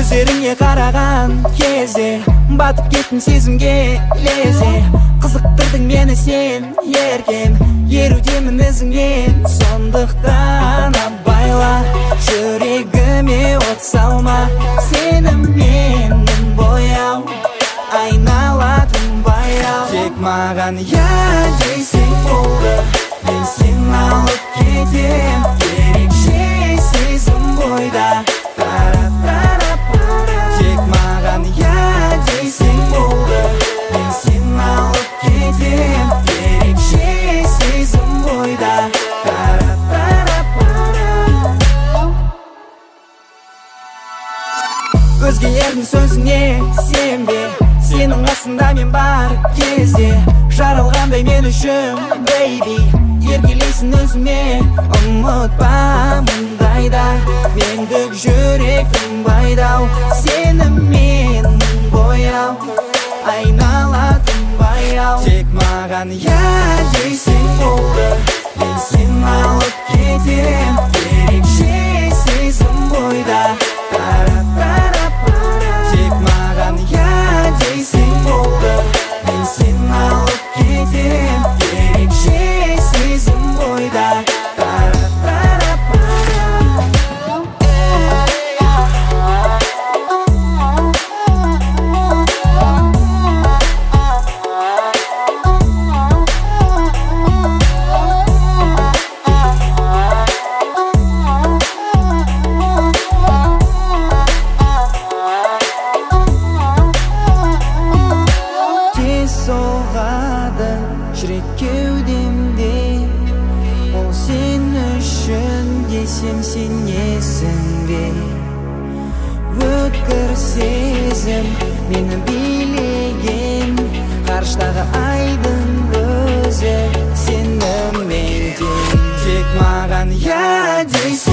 Көздеріңе қараған кезде батып кеттім сезімге лезе. Қызықтырдың мені сен еркен, ерудемін ізіңнен. Сондықтан абайла, жүрегіме от салма. Сеніммен бояу, айналатын баяу. Тек маған я дейсің болды, мен сен алып кетем. Ерекше сезім бойда, тек маған я дейсің болды, мен сен алып кетем. Ерекше сезім бойда, өзгелердің сөзіне сенбе, сенің қасында мен бар кезде. Жаралғандай мен үшін, бейби, еркелейсің өзіме. Ұмытпа мұндайда, мендік жүрек тынбайдау. Сенімен бояу, айналатын баяу. Тек маған я дейсің болды, мен сен алып кетем. Ерекше сезім бойда, тек маған я дейсің болды, мен сен алып кетем. Ерекше сезім бойда, соғады жүрек кеудемде. Ол сен үшін десем сенесің бе? Өткір сезім мені билеген, ғарыштағы айдың өзі сенімен тең. Тек маған я дейсің